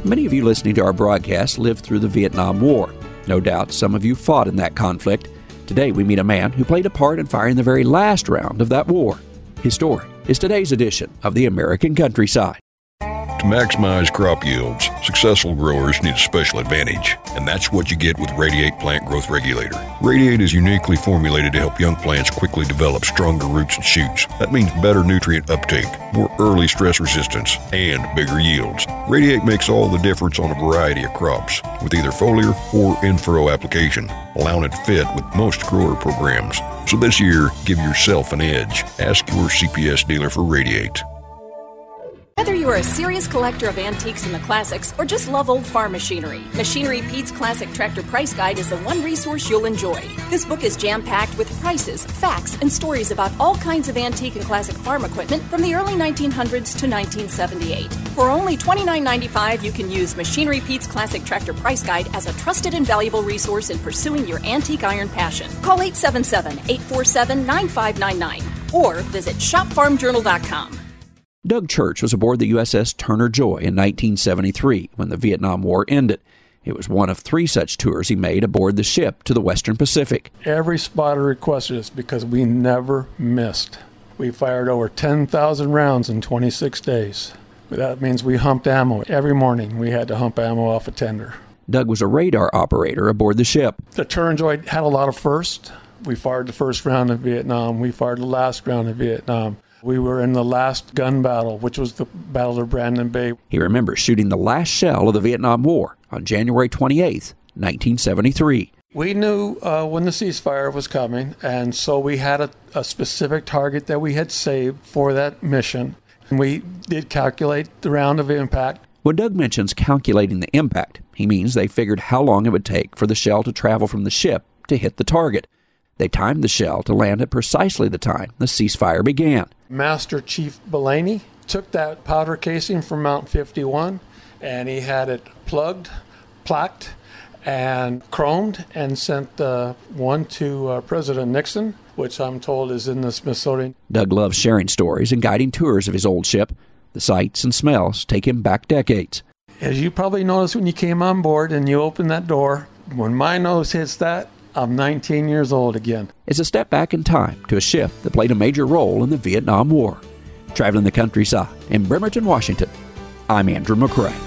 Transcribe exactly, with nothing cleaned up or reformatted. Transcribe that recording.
Many of you listening to our broadcast lived through the Vietnam War. No doubt some of you fought in that conflict. Today we meet a man who played a part in fighting the very last round of that war. His story is today's edition of the American Countryside. To maximize crop yields, successful growers need a special advantage, and that's what you get with Radiate Plant Growth Regulator. Radiate is uniquely formulated to help young plants quickly develop stronger roots and shoots. That means better nutrient uptake, more early stress resistance, and bigger yields. Radiate makes all the difference on a variety of crops, with either foliar or in-furrow application, allowing it to fit with most grower programs. So this year, give yourself an edge. Ask your C P S dealer for Radiate. Whether you're a serious collector of antiques and the classics or just love old farm machinery, Machinery Pete's Classic Tractor Price Guide is the one resource you'll enjoy. This book is jam-packed with prices, facts, and stories about all kinds of antique and classic farm equipment from the early nineteen hundreds to nineteen seventy-eight. For only twenty-nine ninety-five, you can use Machinery Pete's Classic Tractor Price Guide as a trusted and valuable resource in pursuing your antique iron passion. Call eight seven seven, eight four seven, nine five nine nine or visit shop farm journal dot com. Doug Church was aboard the U S S Turner Joy in nineteen seventy-three when the Vietnam War ended. It was one of three such tours he made aboard the ship to the Western Pacific. Every spotter requested us because we never missed. We fired over ten thousand rounds in twenty-six days. That means we humped ammo. Every morning we had to hump ammo off a tender. Doug was a radar operator aboard the ship. The Turner Joy had a lot of firsts. We fired the first round of Vietnam. We fired the last round of Vietnam. We were in the last gun battle, which was the Battle of Brandon Bay. He remembers shooting the last shell of the Vietnam War on January twenty-eighth, nineteen seventy-three. We knew uh, when the ceasefire was coming, and so we had a, a specific target that we had saved for that mission. And we did calculate the round of impact. When Doug mentions calculating the impact, he means they figured how long it would take for the shell to travel from the ship to hit the target. They timed the shell to land at precisely the time the ceasefire began. Master Chief Belaney took that powder casing from Mount fifty-one, and he had it plugged, plaqued, and chromed, and sent uh, one to uh, President Nixon, which I'm told is in the Smithsonian. Doug loves sharing stories and guiding tours of his old ship. The sights and smells take him back decades. As you probably noticed when you came on board and you opened that door, when my nose hits that, I'm nineteen years old again. It's a step back in time to a ship that played a major role in the Vietnam War. Traveling the countryside in Bremerton, Washington, I'm Andrew McCrae.